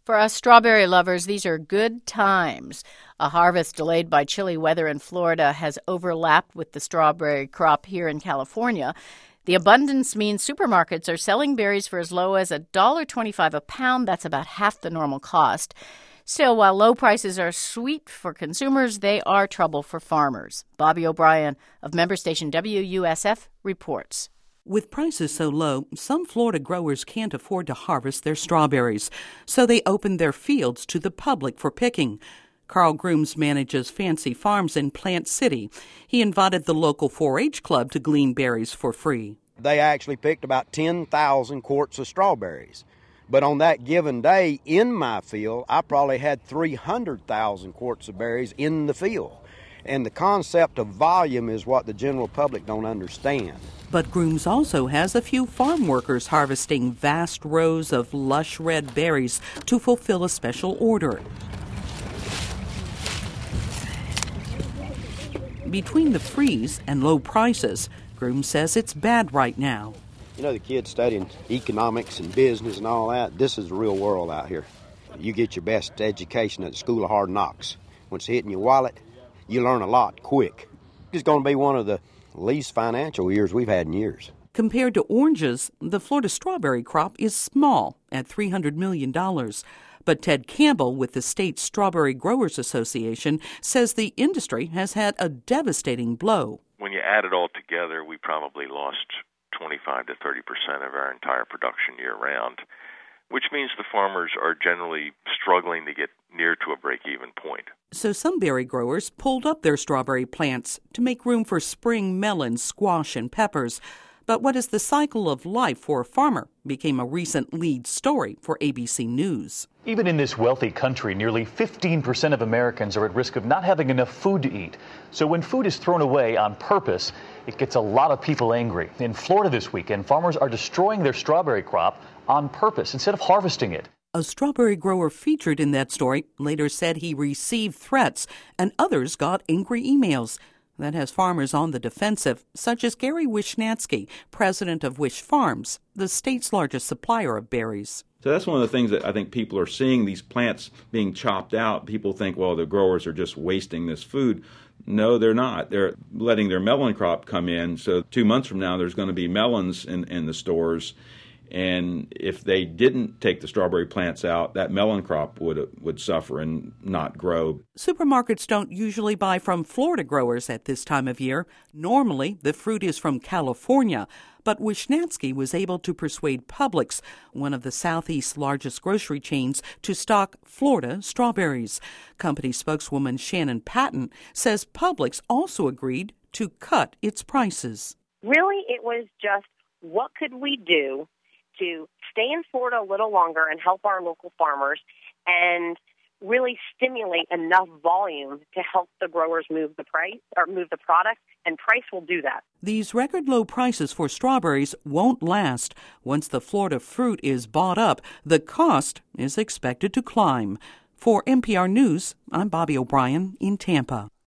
For us strawberry lovers, these are good times. A harvest delayed by chilly weather in Florida has overlapped with the strawberry crop here in California. The abundance means supermarkets are selling berries for as low as $1.25 a pound. That's about half the normal cost. Still, while low prices are sweet for consumers, they are trouble for farmers. Bobby O'Brien of member station WUSF reports. With prices so low, some Florida growers can't afford to harvest their strawberries, so they opened their fields to the public for picking. Carl Grooms manages Fancy Farms in Plant City. He invited the local 4-H club to glean berries for free. They actually picked about 10,000 quarts of strawberries. But on that given day in my field, I probably had 300,000 quarts of berries in the field. And the concept of volume is what the general public don't understand. But Grooms also has a few farm workers harvesting vast rows of lush red berries to fulfill a special order. Between the freeze and low prices, Grooms says it's bad right now. You know, the kids studying economics and business and all that, this is the real world out here. You get your best education at the School of Hard Knocks. When it's hitting your wallet, you learn a lot quick. It's going to be one of the least financial years we've had in years. Compared to oranges, the Florida strawberry crop is small at $300 million. But Ted Campbell with the state's Strawberry Growers Association says the industry has had a devastating blow. When you add it all together, we probably lost 25 to 30% of our entire production year-round, which means the farmers are generally struggling to get near to a break-even point. So some berry growers pulled up their strawberry plants to make room for spring melons, squash, and peppers. But what is the cycle of life for a farmer became a recent lead story for ABC News. Even in this wealthy country, nearly 15% of Americans are at risk of not having enough food to eat. So when food is thrown away on purpose, it gets a lot of people angry. In Florida this weekend, farmers are destroying their strawberry crop on purpose instead of harvesting it. A strawberry grower featured in that story later said he received threats and others got angry emails. That has farmers on the defensive, such as Gary Wisnatsky, president of Wish Farms, the state's largest supplier of berries. So that's one of the things that I think people are seeing, these plants being chopped out. People think, well, the growers are just wasting this food. No, they're not. They're letting their melon crop come in. So 2 months from now, there's going to be melons in the stores. And if they didn't take the strawberry plants out, that melon crop would suffer and not grow. Supermarkets don't usually buy from Florida growers at this time of year. Normally, the fruit is from California. But Wisnatsky was able to persuade Publix, one of the Southeast's largest grocery chains, to stock Florida strawberries. Company spokeswoman Shannon Patton says Publix also agreed to cut its prices. Really, it was just, what could we do to stay in Florida a little longer and help our local farmers and really stimulate enough volume to help the growers move the price or move the product, and price will do that. These record low prices for strawberries won't last. Once the Florida fruit is bought up, the cost is expected to climb. For NPR News, I'm Bobby O'Brien in Tampa.